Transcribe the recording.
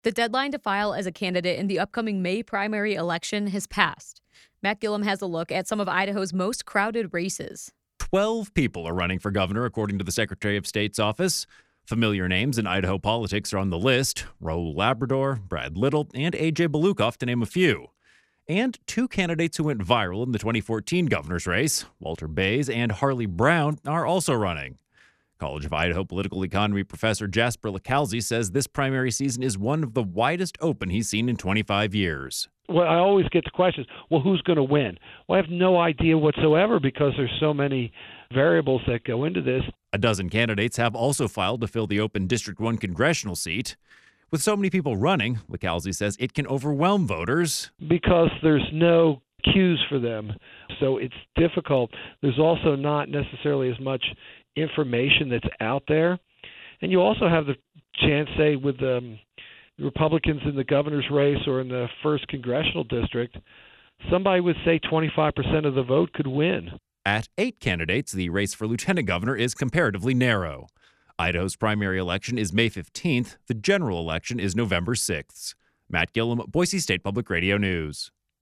The deadline to file as a candidate in the upcoming May primary election has passed. Matt Gillum has a look at some of Idaho's most crowded races. 12 people are running for governor, according to the Secretary of State's office. Familiar names in Idaho politics are on the list: Raul Labrador, Brad Little, and A.J. Belukoff, to name a few. And two candidates who went viral in the 2014 governor's race, Walter Bays and Harley Brown, are also running. College of Idaho political economy professor Jasper Licalzi says this primary season is one of the widest open he's seen in 25 years. Well, I always get the questions, well, who's going to win? Well, I have no idea whatsoever because there's so many variables that go into this. A dozen candidates have also filed to fill the open District 1 congressional seat. With so many people running, Licalzi says it can overwhelm voters. Because there's no cues for them, so it's difficult. There's also not necessarily as much information that's out there. And you also have the chance, say, with the Republicans in the governor's race or in the first congressional district, somebody would say 25% of the vote could win. At 8 candidates, the race for lieutenant governor is comparatively narrow. Idaho's primary election is May 15th. The general election is November 6th. Matt Gillum, Boise State Public Radio News.